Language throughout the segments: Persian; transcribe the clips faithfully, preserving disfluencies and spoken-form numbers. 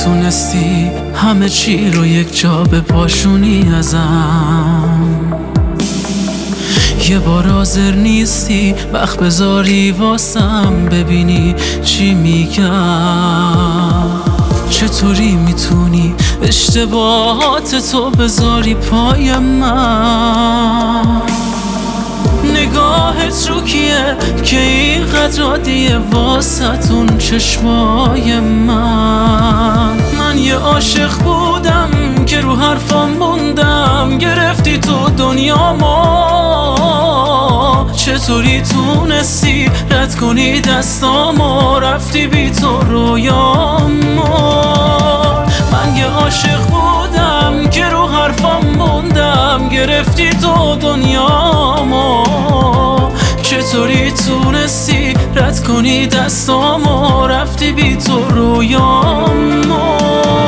میتونستی همه چی رو یک جا بپاشونی ازم، یه بار حاضر نیستی وقت بذاری واسم ببینی چی میگم. چطوری میتونی اشتباهات تو بذاری پای من؟ نگاهت رو کیه که اینقدر عادیه واسطون چشمای من؟ من یه عاشق بودم که رو حرفام موندم، گرفتی تو دنیامو. چطوری تونستی رد کنی دستامو، رفتی بی تو رویامو؟ من یه عاشق بودم که رو حرفام موندم، گرفتی تو دنیامو. چطوری تونستی رد کنی دستامو، رفتی بی تو رویامو؟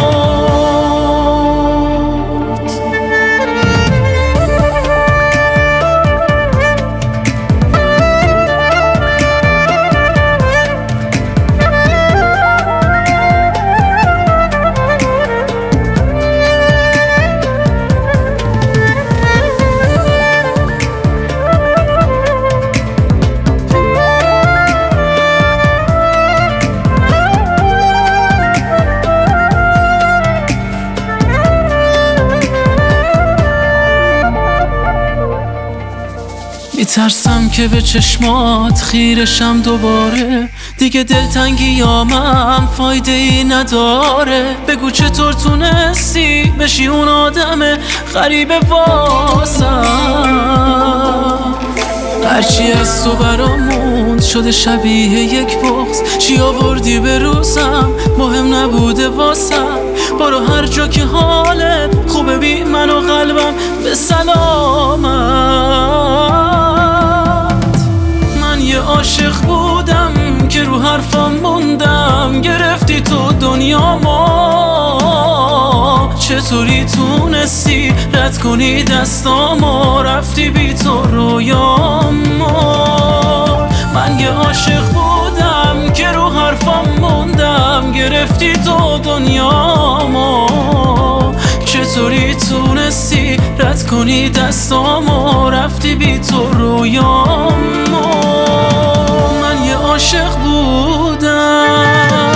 میترسم که به چشمات خیرشم دوباره، دیگه دلتنگیامم فایده ای نداره. بگو چطور تونستی بشی اون آدم غریب واسم؟ هرچی از تو براموند شده شبیه یک بغض، چی آوردی به روزم مهم نبوده واسم. برو هر جا که حالت خوبه بی من و قلبم به سلامت. من یه عاشق بودم که رو حرفام موندم، گرفتی تو دنیامو. چطوری تونستی رد کنی دستامو، رفتی بی تو رویامو؟ من یه عاشق بودم که رو حرفام موندم، گرفتی تو دنیامو. چطوری تونستی رد کنی دستامو، رفتی بی تو رویامو؟ من یه عاشق بودم